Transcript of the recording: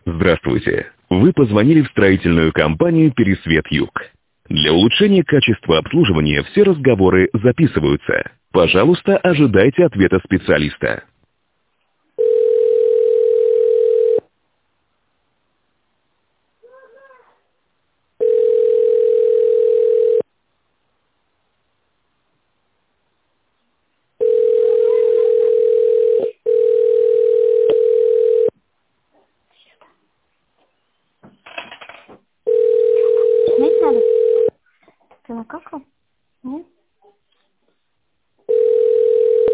Здравствуйте. Вы позвонили в строительную компанию «Пересвет Юг». Для улучшения качества обслуживания все разговоры записываются. Пожалуйста, ожидайте ответа специалиста. Снять надо? Ты на каком?